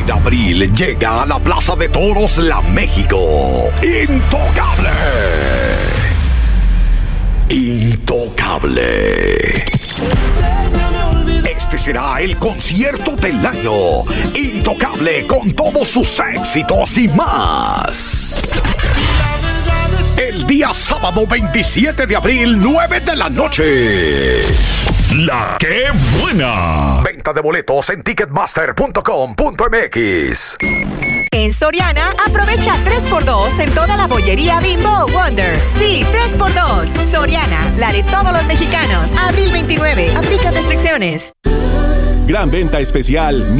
de abril llega a la Plaza de Toros La México. Intocable. Intocable. Este será el concierto del año. Intocable con todos sus éxitos y más. El día sábado 27 de abril, 9 de la noche. La que buena. Venta de boletos en ticketmaster.com.mx. En Soriana, aprovecha 3x2 en toda la bollería Bimbo Wonder. Sí, 3x2. Soriana, la de todos los mexicanos. Abril 29. Aplica restricciones. Gran venta especial